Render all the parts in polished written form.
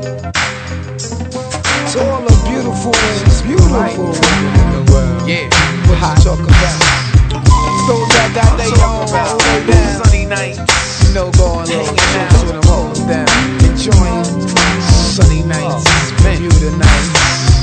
To all the beautiful women in the world. Yeah. What you talk about? Those that got their own way down. Sunny night. You know, going hanging out with them hoes down. Enjoying sunny nights, Bermuda nights.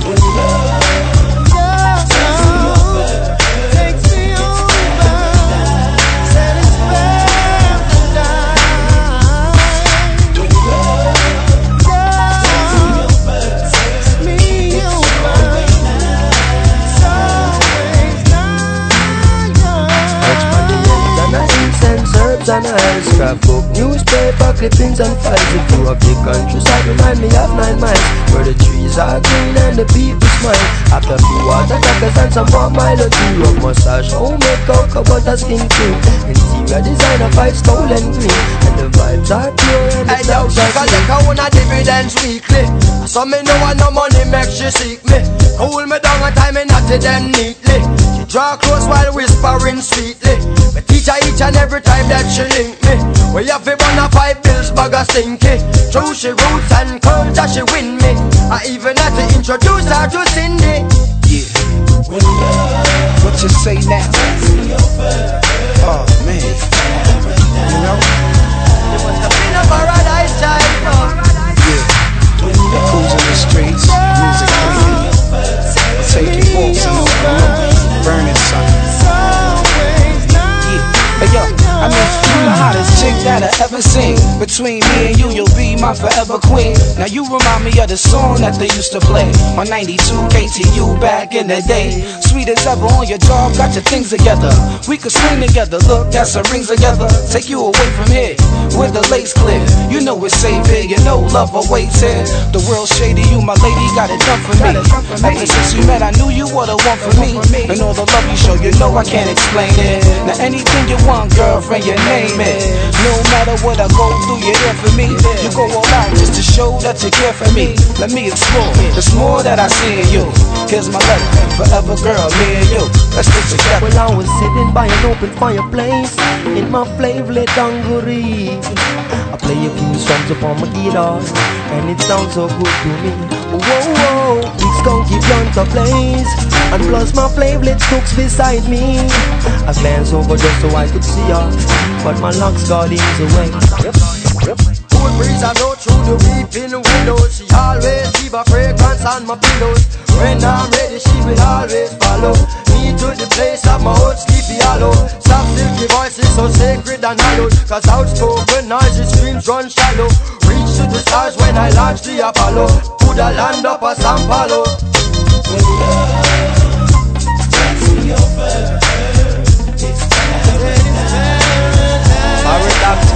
And I'll scrapbook, newspaper clippings and files. If you have the countryside, remind me of 9 miles, where the trees are green and the people smile. After a few water crackers and some more melody, rock massage, home makeup, about a skin cream. Interior designer, 5 stolen green, and the vibes are pure and the sounds are clean. Collect her own dividends weekly, so me know no money make she seek me. Cool me down and tie me knot it them neatly. She draw close while whispering sweetly. Me teach her each and every time that she link me. We have to run a 5 bills bag of stinky. True she roots and culture she win me. I even had to introduce her to Cindy. Yeah. What you say now? Oh man. You know? It must have been a paradise child, no? Yeah. Cruising the streets, music playing, taking walks in the room, burning something. Hey yo, I mean, you the hottest chick that I ever seen. Between me and you, you'll be my forever queen. Now you remind me of the song that they used to play on 92 KTU back in the day. Sweet as ever on your job, got your things together. We could swing together, look, that's our rings together. Take you away from here, with the lace clear. You know it's safe here, you know love awaits here. The world's shady, you my lady, got it done for me. Ever since we met, I knew you were the one for me. And all the love you show, you know I can't explain it. Now anything you want, girlfriend, you name it. No matter what I go through, you're there for me. You go all out just to show that you care for me. Let me explore, there's more that I see in you. Here's my letter, forever girl, me and you, let's stick together. Well, I was sitting by an open fireplace in my flavorlit dungaree. I play a few songs upon my guitar, and it sounds so good to me. Whoa, whoa, big skunky blunt a blaze, and plus my flavorlit cooks beside me. I glanced over just so I could see her, but my locks got in the way. Cool breeze I blow through the weeping windows. She always leave a fragrance on my pillows. When I'm ready, she will always follow me to the place of my old sleepy hollow. Soft silky voices so sacred and hallowed, cause outspoken noisy screams run shallow. Reach to the stars when I launch the Apollo. Put a land up a San Paulo. With love, dancing your bird. I read that